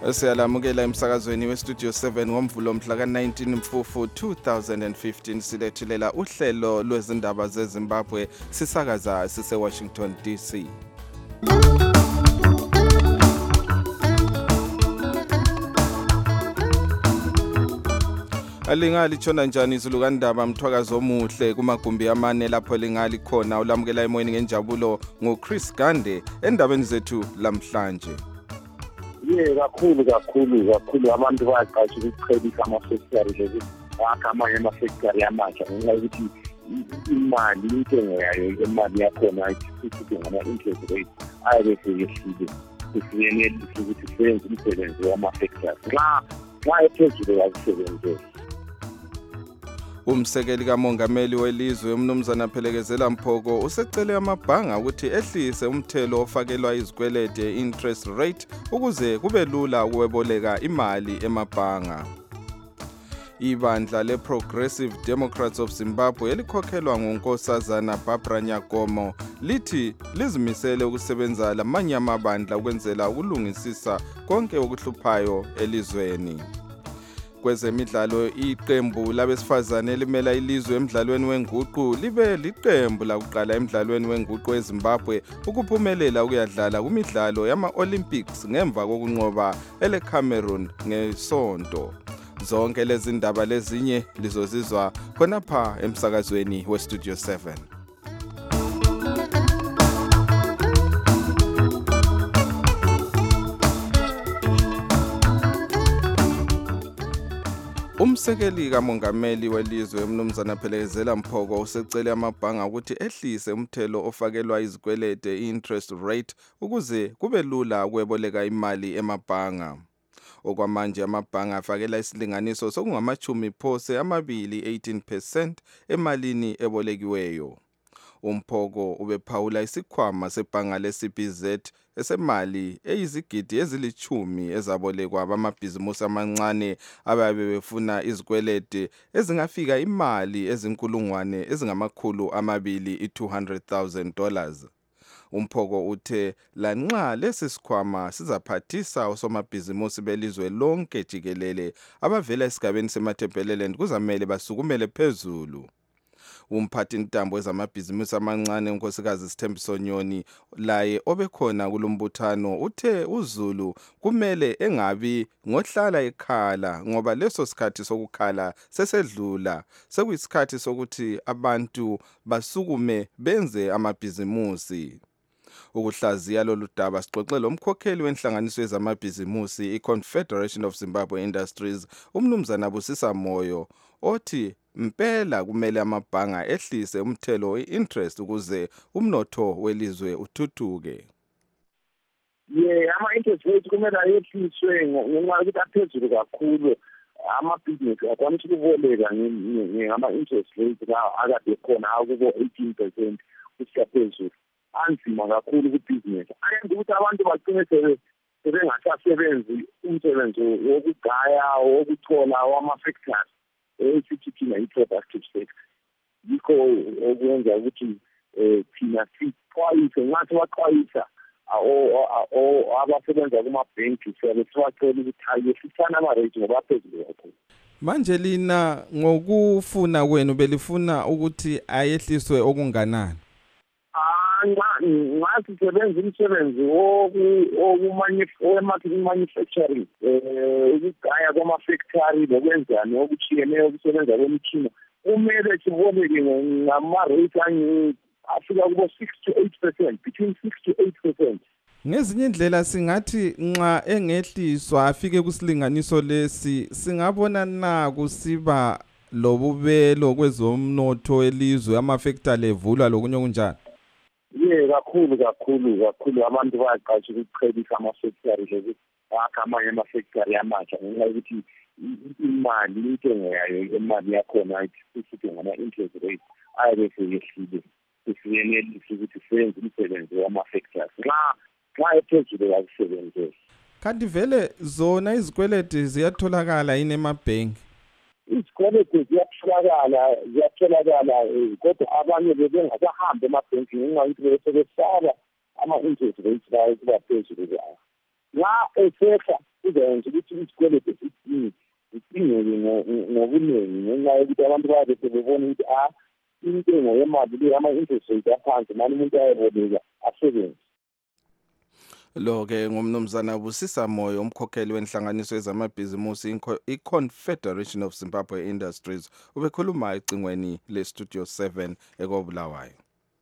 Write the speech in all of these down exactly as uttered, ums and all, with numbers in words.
Siyalamukela emsakazweni westudio seven ngomvulo mhla ka nineteen Mfumfu two thousand fifteen silethulela uhlelo lwezindaba zeZimbabwe sisakaza sise Washington D C. Alingali chona njani izulu kandaba mthwakazo omuhle kumagumbi amane lapho lingali khona ulamukela emoyeni ngenjabulo ngoChris Gande endabeni zethu lamhlanje. Ye kakhulu kakhulu kakhulu abantu bayaqasha ukuqhelisa ama-factory lezi wakha amanye ama-factory amasha ngenxa yokuthi imali intengo yayo imali yakhona ithi ngama-interest rate ayabe seyehlile isiyenelisa ukuthi siyenze umsebenzi wama-factory nxa nxa ephezulu kakusebenzeli. Umsekeli kamongameli welizwe umnumzana Phelekezela Mphoko usecele amabhanga ukuthi ehlise umthelo ofakelwa izikwelede interest rate ukuze kube lula ukuboleka imali emabhanga. Ibandla le-Progressive Democrats of Zimbabwe elikhokhelwa ngunkosazana Barbara Nyagomo lithi lizimisele ukusebenza lamanye amabandla ukwenzela ukulungisisa konke okuhluphayo elizweni. Kwezemidlalo iqembu labesifazane elimela ilizwe emidlalweni wenguqu libe liqembu lakuqala emidlalweni wenguqu eZimbabwe ukuphumelela ukuyadlala kumidlalo yama-Olympics ngemva kokunqoba eleCameroon ngesonto. Zonke lezi ndaba lezinye lizozizwa khonapha emsakazweni weStudio seven. Umsekeli kamongameli welizwe umnumzana Phelekezela Mphoko usecele amabhanga ukuthi ehlise umthelo ofakelwa izikwelede i-interest rate ukuze kube lula ukuboleka imali emabhanga. Okwamanje amabhanga afakela isilinganiso sokungamachumi phose amabili eighteen percent emalini ebolekiweyo. Umphoko ubephawula isikhwama sebhanga le-C B Z esemali eyizigidi ezilichumi ezabolekwa abamabhizimusi amancane ababe befuna izikwelede ezingafika imali ezinkulungwane ezingamakhulu amabili i-two hundred thousand dollars. Umphoko uthe lanxa lesi sikhwama sizaphathisa osomabhizimusi belizwe lonke jikelele abavela esigabeni seMatabeleland kuzamele basukumele phezulu. Umphathi intambo ezamabhizimusi amancane unkosikazi Sithembiso Nyoni laye obekhona kulombuthano uthe uZulu kumele engabi ngohlala ekhala ngoba leso sikhathi sokukhala sesedlula sekuyisikhathi sokuthi abantu basukume benze amabhizimusi. Ukuhlaziya lolu daba sixoxele umkhokheli wenhlanganiso yezamabhizimusi iConfederation of Zimbabwe Industries umnumzana Busisa Moyo othi mpela kumele amabhanga ehlise umthelo we-interest ukuze umnotho welizwe uthuthuke. Ye ama-interest rate kumele ayehliswe ngenxa yokuthi aphezulu kakhulu. Amabhizinisi akwanisa ukuboleka ngama-interest rate akade khona akubo eighteen percent kusiya phezulu. Anzima kakhulu kubhizinisi ayenza ukuthi abantu bagcine sebengasasebenzi umsebenzi wokugaya wokuthola wama-factories esithi thina i-productive sector. Yikho okwenza ukuthi thina sixwayise nxa sibaxwayisa abasebenza kumabhenki siyabe sibacela ukuthi ayehlisa ama-rate ngoba aphezulu kakhulu. Manje lina ngokufuna kwenu belifuna ukuthi ayehliswe okunganani? Nxa sisebenza umsebenzi woku-manufacturing ukugaya kwama-factory lokwenzani okutshiyeneyo ukusebenza kwemitshina kumele siboleke ngama-rate afika kubo six to eight percent, between six to eight percent. Ngezinye indlela singathi nxa engehliswa afike kusilinganiso lesi singabona na kusiba lobubelo kwezomnotho elizwe ama-factory evulwa lokunye kunjani? Ye kakhulu kakhulu kakhulu abantu bayaqasha ukuqhelisa ama-factory lezi wakha amanye ama-factory amasha ngenxa yokuthi imali intengo yayo imali yakhona ithi ngama-interest rate ayabe seyehlile isiyenelisa ukuthi siyenze umsebenzi wama-factory nxa nxa ephezulu kakusebenzeli. Kanti vele zona izikwelede ziyatholakala yini emabhenki? Izikwelede ziyatholakala ziyatholakala kodwa abanye bebengasahambi emabhenki ngenxa yokuthi besebesaba ama-interest rates lawo kuba phezulu kwawo. Nxa esehla kuzenza ukuthi isikweletu esidingi idingeke ngobuningi ngenxa yokuthi abantu babe sebebona ukuthi ah intengo yemali le ama-interest rate yaphansi manje umuntu ayeboleka asebenze. Lo-ke ngumnumzana Busisa Moyo, umkhokheli wenhlanganiso yezamabhizimusi i-Confederation of Zimbabwe Industries, ubekhuluma ecingweni le-Studio seven ekobulawayo.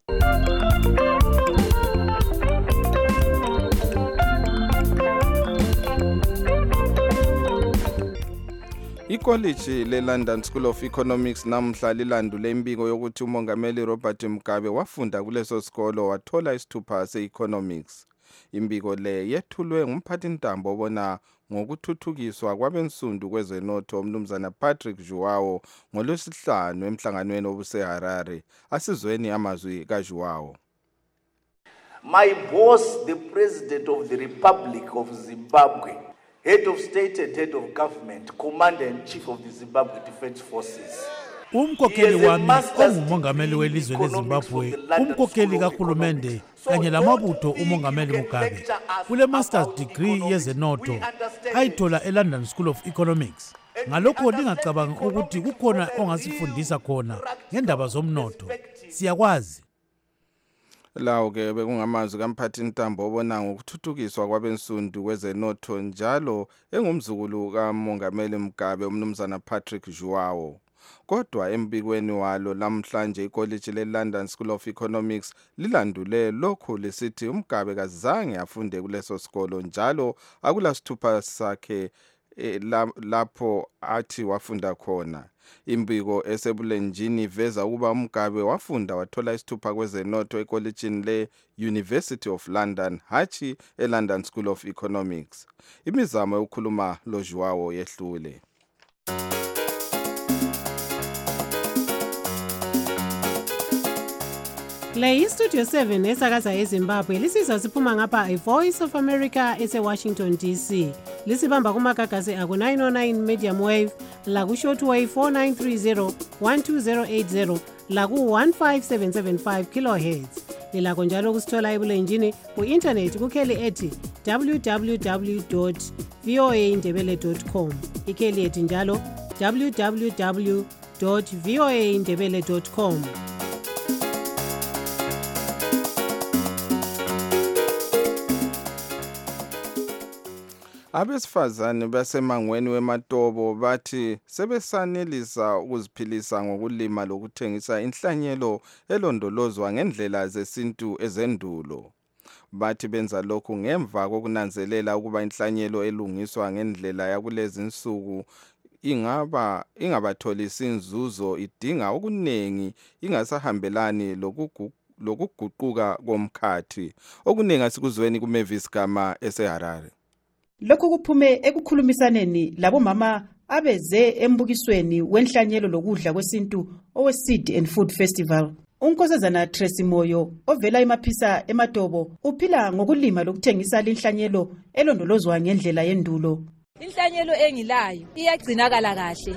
Ikoliji le-London School of Economics namhla lilandule imbiko yokuthi umongameli Robert Mugabe wafunda kuleso sikolo wathola isithupha se-economics. Imbiko le yethulwe ngumphathintambo obona ngokuthuthukiswa kwabensundu kwezenotho umnumzana Patrick Juwao ngolwesihlanu emhlanganweni obuseHarare. Asizweni amazwi kaJuwao. My boss, the President of the Republic of Zimbabwe, Head of State and Head of Government, Commander-in-Chief of the Zimbabwe Defense Forces. Umkhokheli wami ongumongameli welizwe leZimbabwe, umkhokheli kahulumende kanye lamabutho umongameli Mugabe kule master's degree yezenotho ayithola eLondon School of Economics. Ngalokho lingacabanga ukuthi kukhona ongasifundisa khona ngendaba zomnotho. Siyakwazi. Lawo-ke bekungamazwi kamphathintambo obona ngokuthuthukiswa kwabensundu kwezenotho njalo engumzukulu kamongameli Mugabe umnumzana Patrick Juwao. Kodwa embikweni walo lamhlanje ikoliji le-London School of Economics lilandule lokhu lisithi uMugabe kazange afunde kuleso sikolo njalo akulasithupha sakhe e, lapho athi wafunda khona. Imbiko esebulenjini iveza ukuba uMugabe wafunda wathola isithupha kwezenotho ekolijini le-University of London hachi e-London School of Economics. Imizamo yokukhuluma loJuwao yehlule. Le iStudio seven esakaza eZimbabwe lisizwa siphuma ngapha iVoice of America ese-Washington D C. Lisibamba kumagagasi aku nine oh nine medium wave, laku shortwave four nine three zero one two zero eight zero, laku one five seven seven five kilohertz. Lilakho njalo kusithola ebulenjini ku-internet kukheli ethi w w w dot voa ndebele dot com. Ikheli ethi njalo w w w dot voa ndebele dot com. Abesifazane basemangweni weMatobo bathi sebesanelisa ukuziphilisa ngokulima lokuthengisa inhlanyelo elondolozwa ngendlela zesintu ezendulo. Bathi benza lokhu ngemva kokunanzelela ukuba inhlanyelo elungiswa ngendlela yakulezi insuku ingaba ingabatholisi inzuzo, idinga okunengi, ingasahambelani lokugu lokuguquka komkhathi. Okunengi asikuzweni kuMavis Gama eseHarare. Lokhu kuphume ekukhulumisaneni labomama abeze embukisweni wenhlanyelo lokudla kwesintu owe-Seed and Food Festival. Unkosazana Tracy Moyo ovela eMaphisa eMatobo uphila ngokulima lokuthengisa linhlanyelo elondolozwa ngendlela yendulo. Inhlanyelo engilayo iyagcinakala kahle.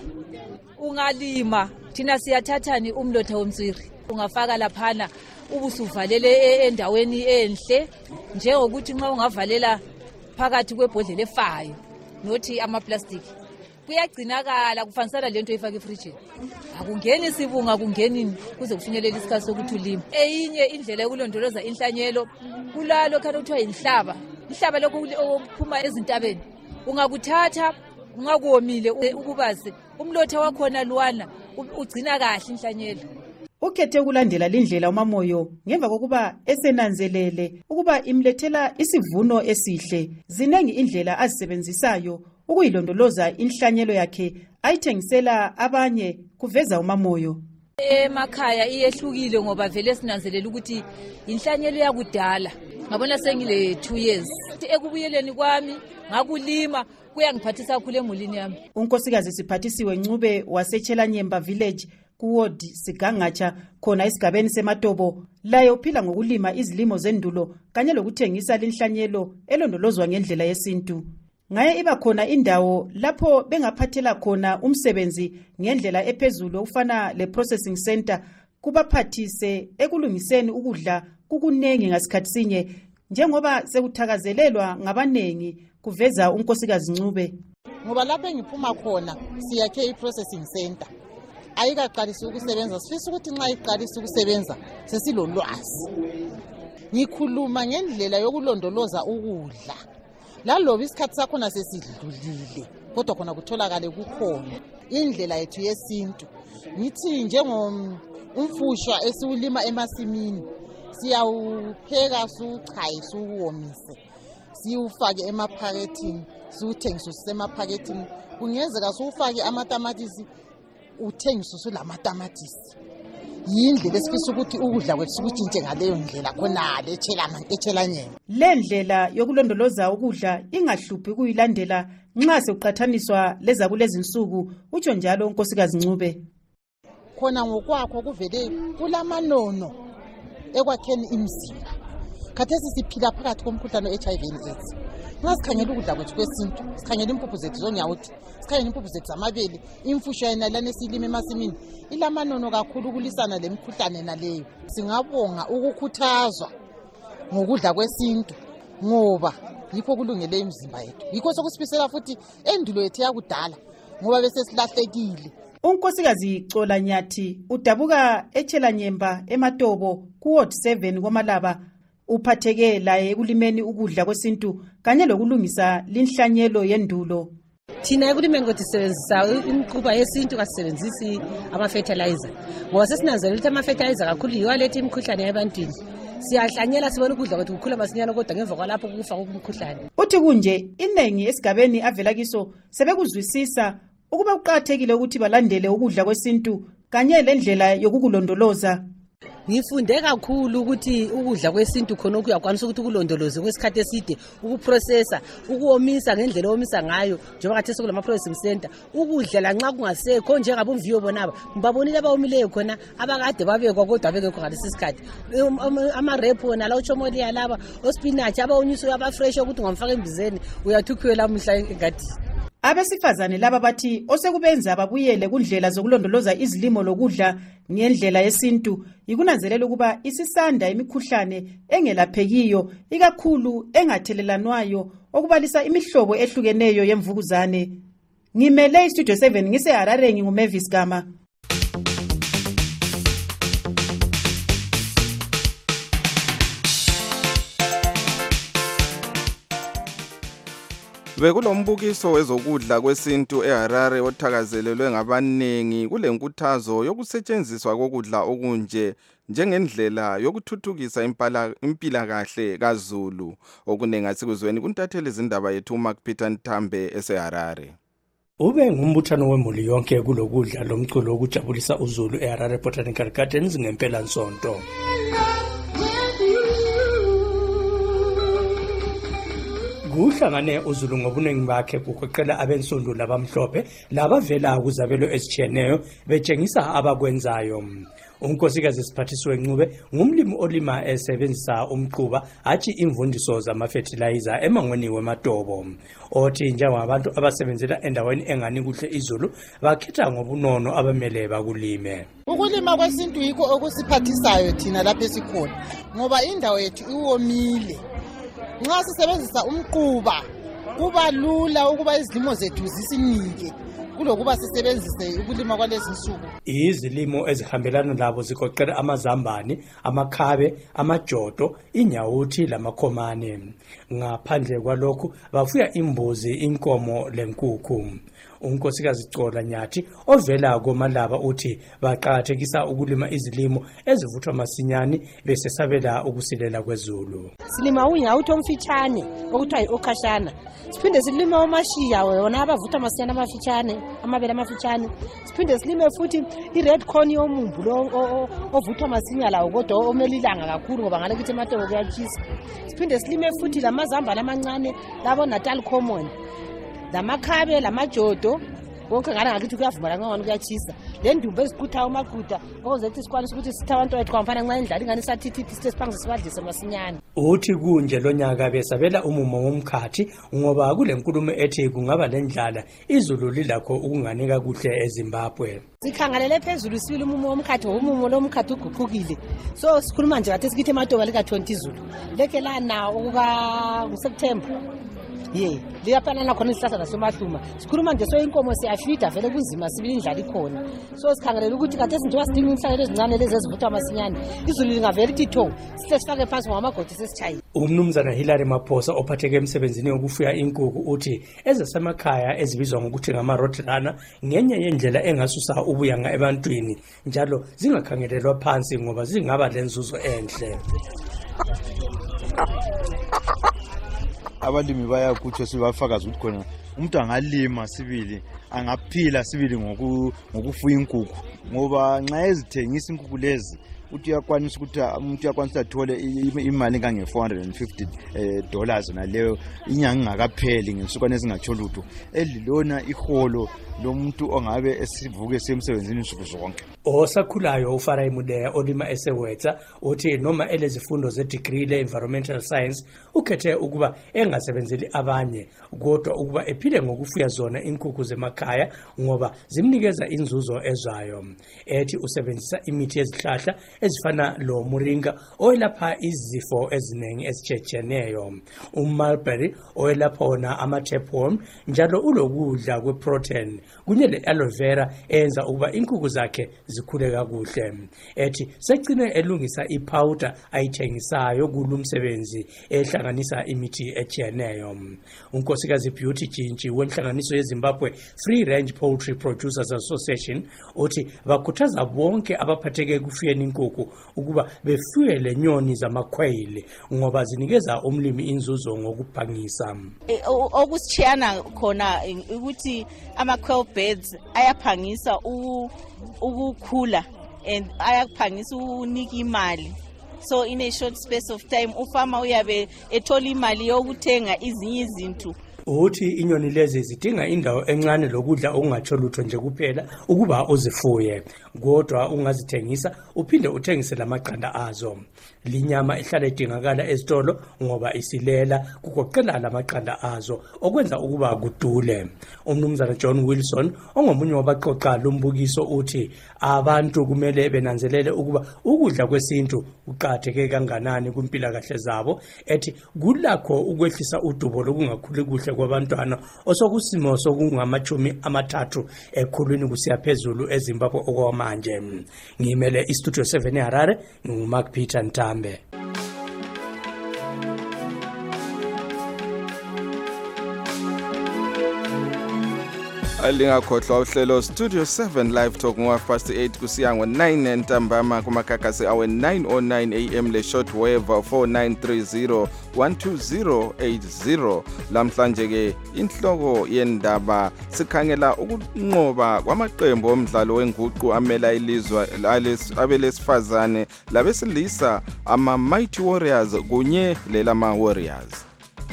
Ungalima thina siyathathani umlotha womtswiri ungafaka laphana ubusuvalele endaweni enhle njengokuthi nxa ungavalela phakathi kwebhodlela efayo nothi ama-plastic kuyagcinakala kufanisana lento ifaka efrijini. Akungeni sibunga akungeni kuze kufinyelela isikhathi sokuthi ulima. Eyinye indlela yokulondoloza inhlanyelo kulalo khona kuthiwa inhlaba. Inhlaba lokho okuphuma ezintabeni ungakuthatha ungakuwomile ukubaze umlotha wakhona luwana ugcina kahle inhlanyelo. Ukhethe ukulandela lindlela uMamoyo ngemva kokuba esenanzelele ukuba imlethela isivuno esihle. Zinengi indlela azisebenzisayo ukuyilondoloza inhlanyelo yakhe ayithengisela abanye, kuveza uMamoyo. Emakhaya iyehlukile ngoba vele sinanzelela ukuthi inhlanyelo yakudala. Ngabona sengile two years. Ekubuyeleni kwami ngakulima kuyangiphathisa kakhulu emulini yami. Unkosikazi Siphathisiwe Ncube waseChelanyemba village kuward Sigangatsha khona esigabeni seMatobo laye uphila ngokulima izilimo zendulo kanye lokuthengisa linhlanyelo elondolozwa ngendlela yesintu. Ngaye iba khona indawo lapho bengaphathela khona umsebenzi ngendlela ephezulu ufana le processing center kubaphathise ekulungiseni ukudla kukunengi ngasikhathi sinye njengoba sekuthakazelelwa ngabanengi kuveza unkosikazi Ncube. Ngoba lapho engiphuma khona siyakhe i-processing center. Ayikaqalisi ukusebenza, sifisa ukuthi nxa iqalisa ukusebenza sesilolwazi. Ngikhuluma ngendlela yokulondoloza ukudla. Laloba isikhathi sakhona sesidlulile, kodwa khona kutholakale kukhona indlela yethu yesintu. Ngithi njengomfushwa esiwulima emasimini, siyawupheka siwuchaye siwomise, siwufake emaphakethini, siwuthengise emaphakethini. Kungenzeka siwufake amatamatisi uthengise usulamatamatisi. Yindlela esifisa ukuthi ukudla kwethu sikutshintshe ngaleyo ndlela khona le etshelanyeni. Le ndlela yokulondoloza ukudla ingahluphi kuyilandela nxa sekuqathaniswa leza kulezi insuku, utsho njalo unkosikazi Ncube. Khona ngokwakho kuvele kulamanono ekwakheni imizimba. Khathesi siphila phakathi komkhuhlane we-H I V and AIDS. Nxa sikhangela ukudla kwethu kwesintu, sikhangela impuphu zethu zonyawuthi, sikhangela impuphu zethu zamabele, imfusha yena lana esilima emasimini, ilamanono kakhulu ukulisana lemikhuhlane naleyo. Singabonga ukukhuthazwa ngokudla kwesintu ngoba yikho kulungele imizimba yethu. Yikho sokusibisela futhi endulo yethu yakudala ngoba bese silahlekile. Unkosikazi Cola Nyathi udabuka eChelanyemba eMatobo ku Ward seven kwaMalaba. Uphatheke la ekulimeni ukudla kwesintu kanye lokulungisa linhlanyelo yendulo. Thina ekulimeni kodwa sisebenzisa imikhuba yesintu kasebenzisi ama fertilizer. Ngoba sesinanzelela ukuthi ama fertilizer kakhulu yiwo aletha imikhuhlane ebantwini. Siyahlanyela sibona ukudla kwethu kukhula masinyane kodwa ngemva kwalapho kufa umkhuhlane. Uthi kunje inengi esigabeni avela kiso sebekuzwisisa ukuba kuqhathekile ukuthi balandele ukudla kwesintu kanye lendlela yokukulondoloza. Ngifunde kakhulu ukuthi ukudla kwesintu khona ukuyakwanisa ukuthi ukulondoloze kwesikhathi eside, ukuprocessa, ukuomisa ngendlela omisa ngayo njengoba kathi sekulama processing center. Ukudla la nxa kungasekho njengabomviyo bonaba, mbabonile abawomileyo khona abakade babekwa kodwa bekho ngalesi sikhathi. Ama rep wona la uchomoli yalaba, ospinach abawonyiswa aba fresh ukuthi ngamfaka embizeni uyathukhwe la mhla engadi. Abesifazane laba bathi osekubenza ababuyele kundlela zokulondoloza izilimo lokudla ngendlela yesintu ikunanzelela ukuba isisanda imikhuhlane engelaphekiyo ikakhulu engathelelanwayo okubalisa imihlobo ehlukeneyo yemvukuzane. Ngimele iStudio seven ngise Harare nguMavis Gama. Bekulombukiso wezokudla kwesintu eHarare othakazelelwe ngabanengi kulenkuthazo yokusetshenziswa kokudla okunje njengendlela yokuthuthukisa impilakahle kaZulu. Okunengi asikuzweni kuntathele izindaba yethu uMark Peter Ntambe eseHarare. Ube ngumbuthano wemuli yonke kulokudla lomculo okujabulisa uZulu eHarare Botanical Gardens ngempela nsonto. Kuhlangane uZulu ngobuningi bakhe kugoqela abensundu labamhlophe labavela kuzabelo ezitshiyeneyo betshengisa abakwenzayo. Unkosikazi Siphathiswe Ncube ngumlimi olima esebenzisa umquba athi imvundiso zama-fertilizer emangweni weMatobo. Othi njengabantu abasebenzela endaweni engani kuhle izulu bakhetha ngobunono abamele bakulime. Ukulima kwesintu yikho okusiphathisayo thina lapha esikhona ngoba indawo yethu iwomile. Nxa sisebenzisa umquba kuba lula ukuba izilimo zethu zisinike kulokuba sisebenzise ukulima kwalezi insuku. Izilimo ezihambelana labo zigoqela amazambane, amakhabe, amajodo, inyawuthi lamakhomane. Ngaphandle kwalokhu bafuya imbuzi, inkomo lenkukhu. Unkosikazi Cola Nyathi ovela koMalaba uthi baqhathekisa ukulima izilimo ezivuthwa masinyane bese sabela ukusilela kwezulu. Silima unyawuthi omfitshane okuthiwa yiokashana. Siphinde silime omashiya wona abavuthwa masinyane amafitshane, amabele amafitshane. Siphinde silime futhi ired corn yomumbu lo ovuthwa masinya lawo kodwa omelilanga kakhulu ngoba ngale kithi eMatobo kuyatshisa. Siphinde silime futhi lamazambane amancane labo Natal Common. Lamakhabe lamajodo wonke ngala ngakithi kuyavuma ngani kuyachisa le ndumbe eziqutha umaquda ozethi sikwanisa ukuthi sitha abantu wethu kwamfana nxa indlala ingani sathithi sisiphangi sibadlise masinyane. Uthi kunje lonyaka besabela umumo womkhathi ngoba kule nkulumo ethi kungaba lendlala izulu lilakho ukunganika kuhle eZimbabwe. Sikhangelele phezulu sibili umumo womkhathi umumo lomkhathi uguqukile. So sikhuluma nje ngathi sikithi eMatobo lika twenty izulu. Leke lana ukuba ngoSeptember ye liyafanana khona isihlahla nasomahluma sikhuluma nje so inkomo siyafida vele kunzima sibili indlala ikhona so sikhangelela ukuthi kade sinjengoba sidinga inhlangano ezincane lezi ezivuthwa amasinyane izulu lingavele lithi tho sihle sifake phansi ngamagodi sesitshayile. Umnumzana Hilary Maphosa ophatheke emsebenzini wokufuya inkukhu uthi ezasemakhaya ezibizwa ngokuthi ngama-roadrunner ngenye yendlela engasusa ubuyanga ebantwini njalo zingakhangelelwa phansi ngoba zingaba lenzuzo enhle. Abalimi bayakutsho sibafakaza ukuthi khona umuntu angalima sibili angaphila sibili ngokufuya inkukhu ngoba nxa ezithengisa inkukhu lezi uthi uyakwanisa ukuthi umuntu uyakwanisa athole imali engange four hundred fifty dollars naleyo inyanga ingakapheli ngesukwane ezingatsho lutho elilona iholo lomuntu ongabe esivuke semsebenzini insuku zonke. Osakhulayo uFarai Mudeya olima eSewetha uthi noma elezifundo ze-degree le-environmental science ukhethe ukuba engasebenzeli abanye kodwa ukuba ephile ngokufuya zona inkukhu zemakhaya ngoba zimnikeza inzuzo ezayo. Ethi usebenzisa imithi yezihlahla ezifana lo muringa oyelapha izifo eziningi ezitshiyeneyo, uMulberry oyelapha wona ama-tapeworm njalo ulokudla kwe-protein kunye le-aloe vera enza ukuba inkukhu zakhe zikhule kakuhle. Ethi segcine elungisa ipowder ayithengisayo kulumsebenzi ehlanganisa imithi etshiyeneyo. Unkosikazi Beauty Jintshi wenhlanganiso yeZimbabwe Free Range Poultry Producers Association uthi bakhuthaza bonke abaphatheke ekufuyeni inkukhu ukuba befuye lenyoni zamakhwayili ngoba zinikeza umlimi inzuzo ngokuphangisa. Okusitshiyana khona ukuthi ama-quail birds ayaphangisa ukukhula and ayaphangisa unika imali. So in a short space of time ufama uyabe ethola imali yokuthenga izinye izinto. Uthi inyoni lezi zidinga indawo encane lokudla okungatsho lutho nje kuphela ukuba uzifuye kodwa ungazithengisa uphinde uthengise lamaqanda azo. Linyama ihlala idingakala ezitolo ngoba isilela kugoqela lamaqanda azo okwenza ukuba kudule. Umnumzana John Wilson ongomunye wabaqoqa lumbukiso uthi abantu kumele benanzelele ukuba ukudla kwesintu uqatheke kanganani kumpilakahle zabo. Ethi kulakho ukwehlisa udubo lokungakhuli kuhle kwabantwana osokusimo sokungamachumi amathathu ekhulwini kusiya phezulu eZimbabwe okwamanje. Ngimele iStudio seven eHarare nguMark Peter Ntambe. Alingakhohlwa uhlelo Studio seven Live Talk ngo half past eight kusiya ngo nine ntambama kumakhakhasi awe nine oh nine a m le short wave four nine three zero one two zero eight zero. Lamhlanje ke inhloko yendaba sikhangela ukunqoba kwamaqembu omdlalo wenguqu amela ilizwe abelesifazane labesilisa ama Mighty Warriors kunye lelama Warriors.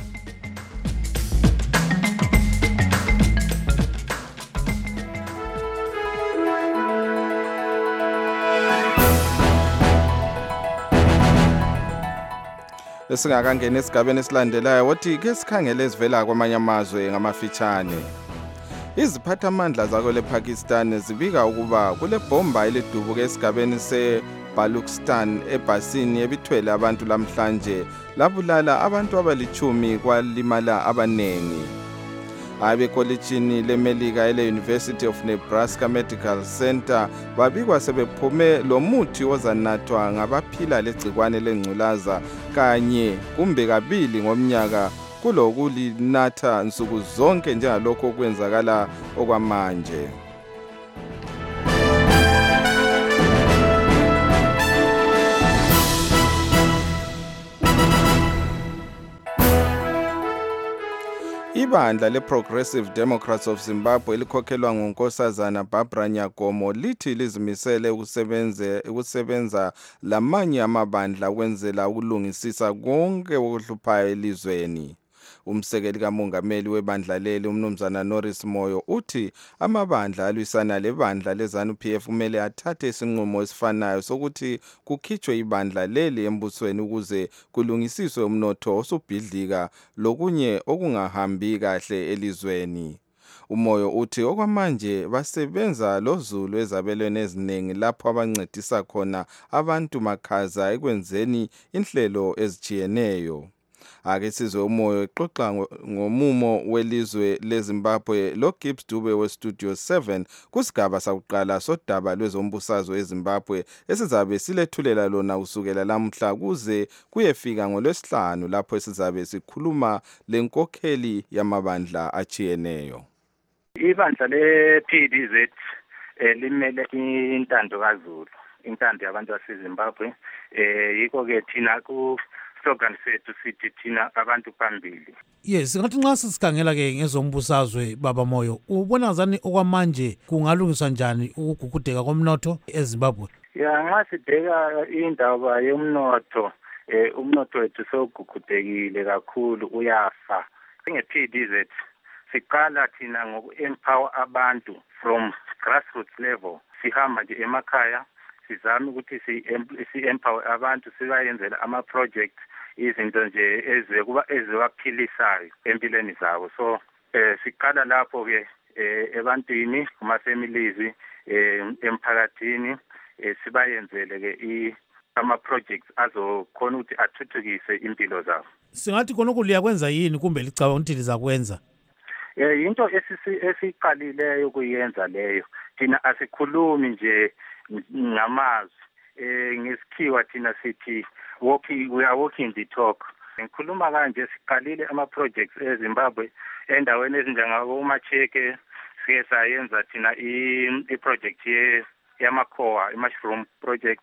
Esingakangena esigabeni esilandelayo wathi ke sikhangele ezivela kwamanye amazwe ngamafitshane. Iziphathamandla zako lePakistan zibika ukuba kule bomba elidubuke esigabeni seBalochistan ebhasini ebithwele abantu lamhlanje labulala abantu abalichumi kwalimala abanengi. Abekolitshini leMelika ele University of Nebraska Medical Center babikwa sebephume lo muthi ozanathwa ngabaphila legcikwane lengculaza kanye kumbe kabili ngomnyaka kulokulinatha nsuku zonke njengalokho okwenzakala okwamanje. Ibandla le-Progressive Democrats of Zimbabwe elikhokhelwa ngunkosazana Barbara Nyagomo lithi lizimisele ukusebenza ukusebenza lamanye amabandla ukwenzela ukulungisisa konke okuhluphayo elizweni. Umsekeli kamongameli webandla leli umnumzana Norris Moyo uthi amabandla alwisana lebandla leZANU-P F kumele athathe isinqumo esifanayo sokuthi kukhitshwe ibandla leli embusweni ukuze kulungisiswe umnotho osubhidlika lokunye okungahambi kahle elizweni. Umoyo uthi okwamanje basebenza lozulu ezabelweni eziningi lapho abancedisa khona abantu makhaza ekwenzeni inhlelo ezijiyeneyo. ake sizwe umoyo exoxa ngomumo welizwe leZimbabwe lo Gibbs Dube we Studio seven kusigaba sakuqala sodaba lwezombusazwe eZimbabwe esizabe silethulela lona usukela lamhla kuze kuyefika ngolwesihlanu lapho sizabe sikhuluma lenkokheli yamabandla achiyeneyo. Ibandla le P D Z limele intando kaZulu, intando yabantu baseZimbabwe. Eh yiko ke thina ku slogan sethu sithi thina abantu phambili. Yes, ngathi nxa sisikhangela ke ngezombusazwe baba Moyo, ubona zani okwamanje kungalungiswa njani ukugugudeka komnotho eZimbabwe? Ya nxa sibheka indaba yomnotho, eh umnotho wethu sogugudekile kakhulu uyafa. Nge P D Z siqala thina ngoku-empower abantu from grassroots level. Sihamba nje emakhaya sizame ukuthi si-empower abantu sibayenzela ama-project izinto nje ezekuba eziwaphilisayo empilweni zabo. So eh siqala lapho ke ebantwini kuma-families emphakathini sibayenzele ke ama-projects azokhona ukuthi athuthukise impilo zabo. Singathi khonokho liyakwenza yini kumbe licabanga ukuthi lizakwenza? Eh into esiqalileyo kuyenza leyo. Thina asikhulumi nje ngamazwi. Eh ngesikhiwa thina sithi walking we are walking the talk. Ngikhuluma kanje siqalile ama projects eZimbabwe endaweni ezinjengabo Macheke siye sayenza thina i project ye yamakhowa i-mushroom project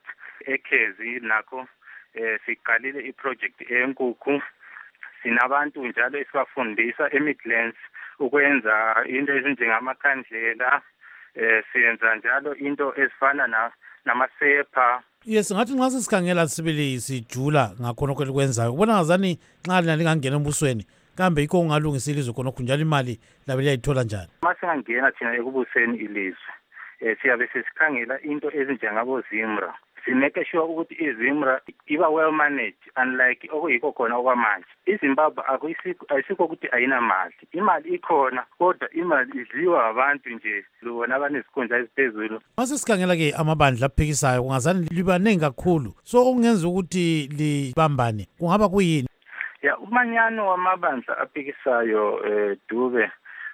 eKezi nakho eh siqalile i project enkukhu. Sinabantu njalo esibafundisa eMidlands ukwenza into ezinjengamakhandlela. Eh siyenza njalo into ezifana na namasepa. Yes, ngathi nxa sisikhangela sibili sijula ngakhonokho likwenzayo. Ubona ngazani nxa lina lingangena embusweni kambe yikho ungalungisa ilizwe khonokho njalo imali labe liyayithola njani? Masingangena thina ekubuseni ilizwe eh siyabe sesikhangela into ezinjengabo Zimra. Simeke sure ukuthi iZimra iba well managed, unlike okuyikho khona okwamanje. iZimbabwe ayisikho ukuthi ayinamali. Imali ikhona kodwa imali idliwa abantu nje bona abanesikhundla esiphezulu. Mase sikhangela ke amabandla aphikisayo kungazani libanengi kakhulu. So okungenza ukuthi libambane kungaba kuyini? Ya umanyano wamabandla aphikisayo eh Dube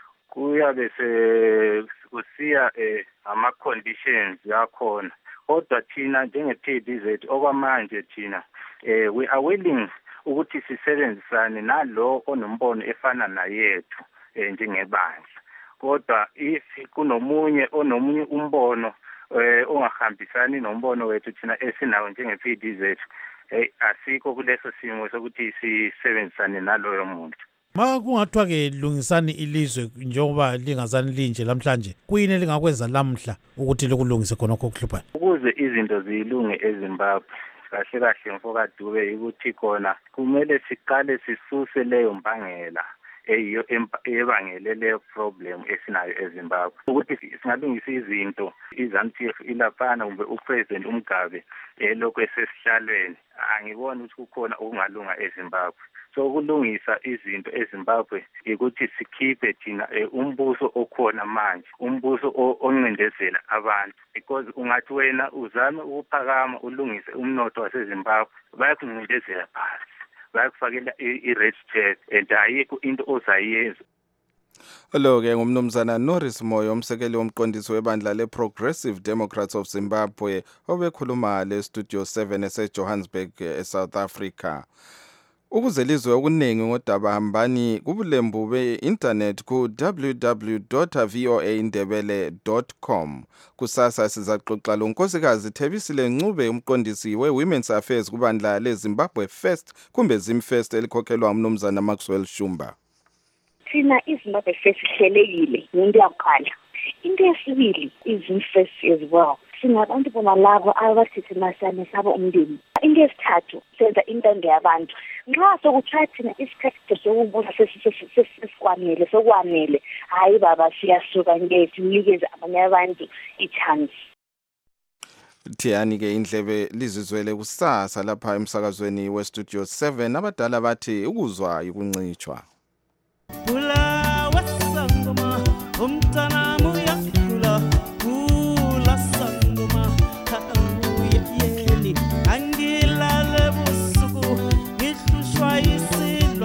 kuyabe se kusiya eh ama conditions yakhona. Kodwa thina njenge-P D Z okwamanje thina eh we are willing ukuthi sisebenzisane nalo onombono efana nayethu eh njengebandla. Kodwa if kunomunye onomunye umbono eh ongahambisani nombono wethu thina esinawo njenge-P D Z eh asikho kuleso simo sokuthi sisebenzisane naloyo muntu. Ma kungathiwa ke lungisani ilizwe njengoba lingazani linje lamhlanje kuyini lingakwenza lamhla ukuthi likulungise khonokho okuhluphayo? Ukuze izinto zilunge eZimbabwe kahle kahle mfoka Dube ukuthi khona kumele siqale sisuse leyo mbangela eyiyo ebangele leyo problem esinayo eZimbabwe ukuthi singalungisa izinto iZANU-P F ilaphana kumbe uPresident uMgabe elokho esesihlalweni angiboni ukuthi kukhona okungalunga eZimbabwe. So ukulungisa izinto eZimbabwe ukuthi sikhiphe thina umbuso okhona manje, umbuso oncindezela abantu, because ungathi wena uzame ukuphakama ulungise umnotho waseZimbabwe bayakuncindezela phansi, bayakufakela i-red tape and ayikho into ozayenza. Lo ke ngumnumzana Norris Moyo umsekeli womqondisi webandla le-Progressive Democrats of Zimbabwe obekhuluma le-Studio seven ese-Johannesburg eSouth Africa. Ukuze lizwe okuningi ngodaba hambani kubulembu be-internet ku w w w dot voa indebele dot com. Kusasa sizaxoxa lo nkosikazi Thebisile Ncube umqondisi we-Women's Affairs kubandla le-Zimbabwe First kumbe Zimfirst elikhokhelwa umnumzana Maxwell Shumba. Thina iZimbabwe First ihlelekile into yakuqala. Into yesibili iZimfirst as well. Singabantu bona labo abathithi masane sabo umndeni. Into yesithathu senza intando yabantu. Nxa sokuthiwa thina isikhathi sokubusa sesikwanele sokwanele hayi baba siyasuka nje sinikeze abanye abantu i-chance. Thiyani ke indlebe lizizwele kusasa lapha emsakazweni we-Studio seven abadala bathi ukuzwa ukuncitshwa. Kula wasangoma umntana muya kula kula sangoma uye yeni angilale busuku ngihlushwa isilo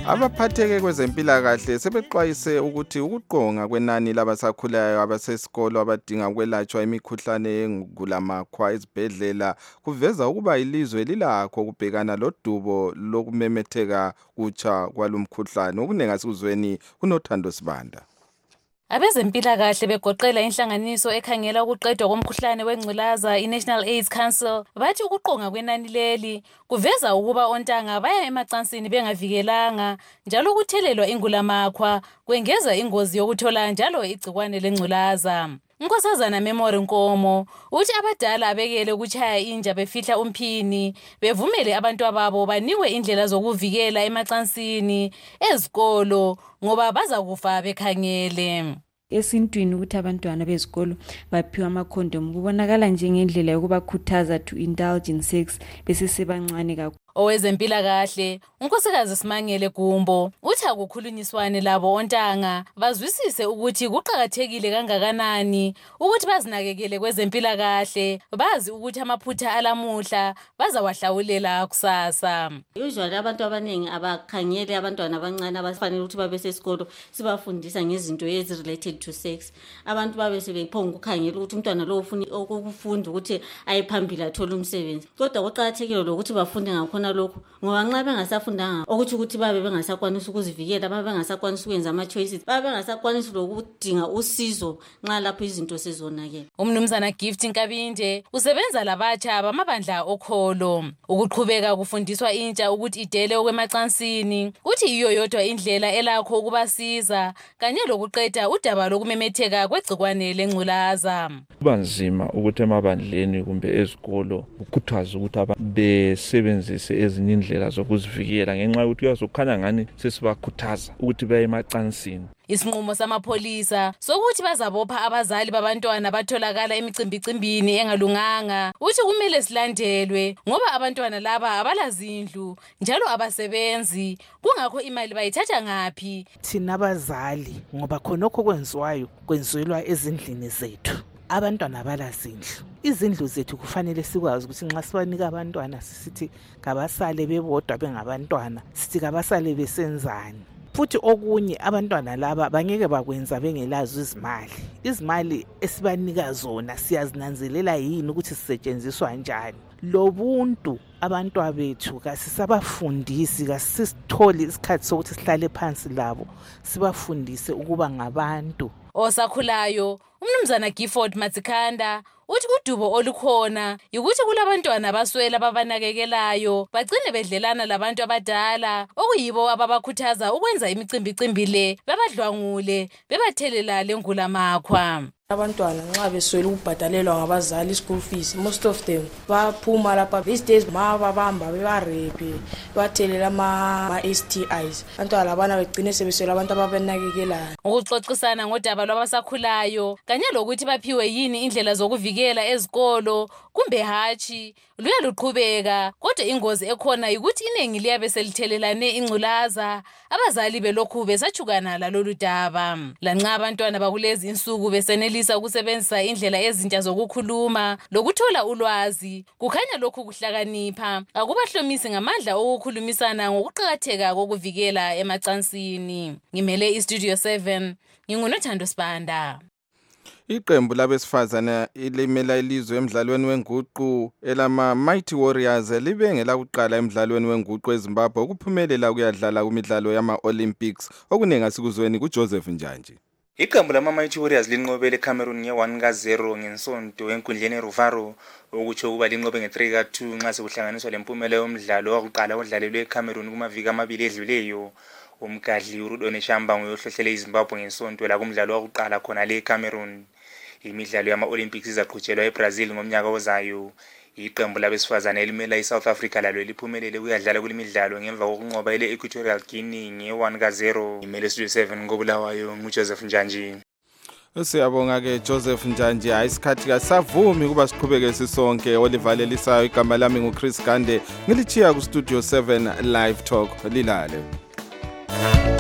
Abaphatheke kwezempilakahle sebexwayise ukuthi ukuqonga kwenani labasakhulayo abasesikolo abadinga ukwelatshwa imikhuhlane yengulamakhwa ezibhedlela kuveza ukuba ilizwe lilakho ukubhekana lodubo lokumemetheka kutsha kwalomkhuhlane. Okunenga sikuzweni kunothando Sibanda. Abezempilakahle begoqela inhlanganiso ekhangela ukuqedwa komkhuhlane wengculaza i-National AIDS Council bathi ukuqonga kwenani leli kuveza ukuba ontanga baya emacansini bengavikelanga njalo ukuthelelwa ingulamakhwa kwengeza ingozi yokuthola njalo igcikwane lengculaza. Nkosazana Memory Nkomo uthi abadala abekele ukuchaya inja befihla umphini bevumele abantu ababo banikwe indlela zokuvikela emacansini ezikolo ngoba baza kufa bekhangele. Esintwini ukuthi abantwana bezikolo baphiwa amakhondom kubonakala njengendlela yokubakhuthaza to indulge in sex besesebancane kakhulu. Owezempilakahle unkosikazi Simangele Gumbo uthi akukhulunyiswane labo ontanga bazwisise ukuthi kuqhakathekile kangakanani ukuthi bazinakekele kwezempilakahle bazi ukuthi amaphutha alamuhla bazawahlawulela kusasa. Usually abantu abaningi abakhangele abantwana abancane abafanele ukuthi babe sesikolo sibafundisa ngezinto ezi related to sex. Abantu babe sebephonga ukukhangela ukuthi umntwana lo ufuna ukufunda ukuthi ayiphambili athola umsebenzi. Kodwa kuqhakathekile ukuthi bafunde ngakho lokho ngoba nxa bengasafundanga ukuthi ukuthi babe bengasakwanisa ukuzivikela babe bengasakwanisa ukwenza ama choices babe bengasakwanisa lokudinga usizo nxa lapho izinto sezonakele. Umnumzana Gift Nkabinde usebenza labatsha bamabandla okholo ukuqhubeka kufundiswa intsha ukuthi idele okwemacansini uthi iyo yodwa indlela elakho ukubasiza kanye lokuqeda udaba lokumemetheka kwegcikwane lengculaza. Kuba nzima ukuthi emabandleni kumbe ezikolo ukukhuthazwa ukuthi abantu besebenzise ezinye indlela zokuzivikela ngenxa yokuthi kuyazokhanya ngani sesibakhuthaza ukuthi baye emacansini. Isinqumo samapholisa sokuthi bazabopha abazali babantwana batholakala emicimbicimbini engalunganga uthi kumele silandelwe ngoba abantwana laba abalazindlu njalo abasebenzi kungakho imali bayithatha ngapi. Thina abazali ngoba khonokho kwenziwayo kwenzelwa ezindlini zethu. Abantwana balazindlu. Izindlu zethu kufanele sikwazi ukuthi nxa sibanika abantwana sisithi kabasale bebodwa bengabantwana sithi kabasale besenzani. Futhi okunye abantwana laba bangeke bakwenza bengelazo izimali. Izimali esibanika zona siyazinanzelela yini ukuthi sisetshenziswa njani. Lobuntu abantwana bethu kasisabafundisi kasisitholi isikhathi sokuthi sihlale phansi labo sibafundise ukuba ngabantu. Osakhulayo umnumzana Gifford Matsikanda uthi udubo olukhona ukuthi kulabantwana abaswela babanakekelayo bagcine bedlelana labantu abadala okuyibo ababakhuthaza ukwenza imicimbicimbi le babadlwangule bebathelela lengulamakhwa. Abantwana nxa beswele ukubhadalelwa ngabazali school fees most of them baphuma lapha these days babamba bebarepe bathelela ama S T Is abantwana labana begcine sebeswele abantu ababenakekelayo. Ukuxoxisana ngodaba lwabasakhulayo kanye lokuthi baphiwe yini indlela zokuvikela ezikolo kumbe hatshi luyaluqhubeka kodwa ingozi ekhona ukuthi iningi liyabe selithelelane ingculaza abazali belokhu besachukana lalolu daba. Lanxa abantwana bakulezi insuku besenelisa ukusebenzisa indlela ezintsha zokukhuluma lokuthola ulwazi kukhanya lokhu kuhlakanipha akubahlomisi ngamandla okukhulumisana ngokuqhakatheka kokuvikela emacansini. Ngimele iStudio seven ngingunothando Sibanda. Iqembu labesifazana ilimela ilizwe emidlalweni wenguqu elama Mighty Warriors libengela kuqala emidlalweni wenguqu eZimbabwe ukuphumelela kuyadlala kumidlalo yama Olympics okunenga sikuzweni kuJoseph Njanji. Iqembu lama Mighty Warriors linqobele eCameroon nge one ka zero ngensonto enkundleni eRuvaro okutsho kuba linqobe nge three ka two nxa sekuhlanganiswa lempumelelo yomdlalo wokuqala odlalelwe eCameroon kumaviki amabili edluleyo. Umgadli uRudone Shamba ngoyohlohlele iZimbabwe ngensonto la kumdlalo wokuqala khona le eCameroon. Imidlalo yama Olympics izaqhutshelwa eBrazil ngomnyaka ozayo. Iqembu labesifazana elimela iSouth Africa lalo liphumelele kuyadlala kulimidlalo ngemva kokunqoba ile Equatorial Guinea nge one ka zero. Imele Studio seven ngobulawayo nguJoseph Njanji. Siyabonga ke Joseph Njanji ayisikhathi kasavumi kuba siqhubeke sisonke olivalelisayo igama lami nguChris Gande ngilichiya ku Studio seven Live Talk lilale.